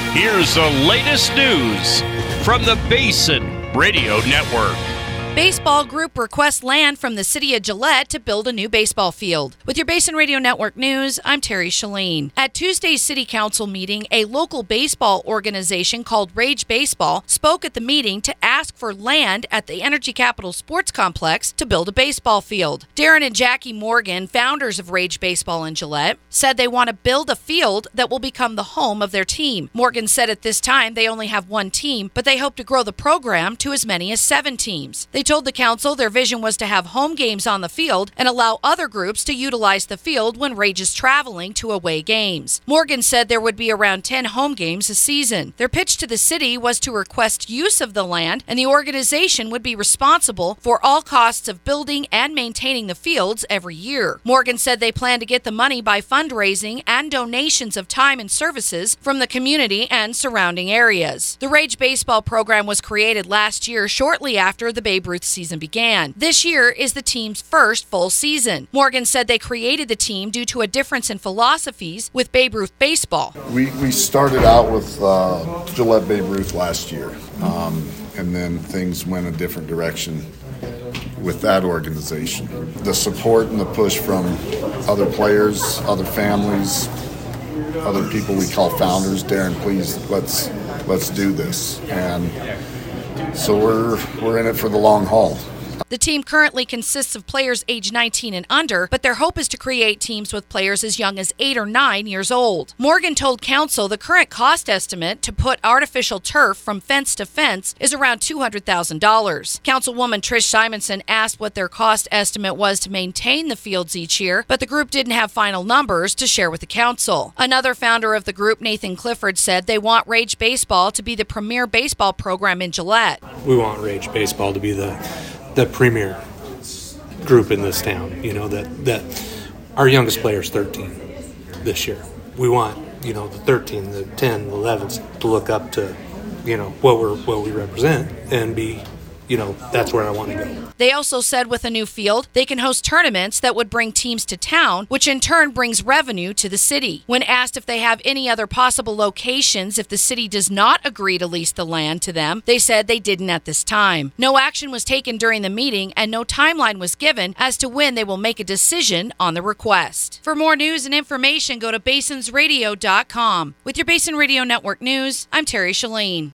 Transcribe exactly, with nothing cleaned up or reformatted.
Here's the latest news from the Basin Radio Network. Baseball group requests land from the city of Gillette to build a new baseball field. With your Basin Radio Network news, I'm Terry Shalene. At Tuesday's city council meeting, a local baseball organization called Rage Baseball spoke at the meeting to ask for land at the Energy Capital Sports Complex to build a baseball field. Darren and Jackie Morgan, founders of Rage Baseball in Gillette, said they want to build a field that will become the home of their team. Morgan said at this time they only have one team, but they hope to grow the program to as many as seven teams. They told the council their vision was to have home games on the field and allow other groups to utilize the field when Rage is traveling to away games. Morgan said there would be around ten home games a season. Their pitch to the city was to request use of the land, and the organization would be responsible for all costs of building and maintaining the fields every year. Morgan said they plan to get the money by fundraising and donations of time and services from the community and surrounding areas. The Rage Baseball program was created last year shortly after the Babe Ruth season began. This year is the team's first full season. Morgan said they created the team due to a difference in philosophies with Babe Ruth baseball. We, we started out with uh, Gillette Babe Ruth last year, um, and then things went a different direction with that organization. The support and the push from other players, other families, other people we call founders. Darren, please, let's let's do this. And so we're we're in it for the long haul. The team currently consists of players age nineteen and under, but their hope is to create teams with players as young as eight or nine years old. Morgan told council the current cost estimate to put artificial turf from fence to fence is around two hundred thousand dollars. Councilwoman Trish Simonson asked what their cost estimate was to maintain the fields each year, but the group didn't have final numbers to share with the council. Another founder of the group, Nathan Clifford, said they want Rage Baseball to be the premier baseball program in Gillette. We want Rage Baseball to be the the premier group in this town, you know, that, that our youngest player is thirteen this year. We want, you know, the thirteen, the ten, the elevens to look up to, you know, what we're what we represent and be, you know, that's where I want to go. They also said with a new field, they can host tournaments that would bring teams to town, which in turn brings revenue to the city. When asked if they have any other possible locations if the city does not agree to lease the land to them, they said they didn't at this time. No action was taken during the meeting and no timeline was given as to when they will make a decision on the request. For more news and information, go to basins radio dot com. With your Basin Radio Network news, I'm Terry Shalene.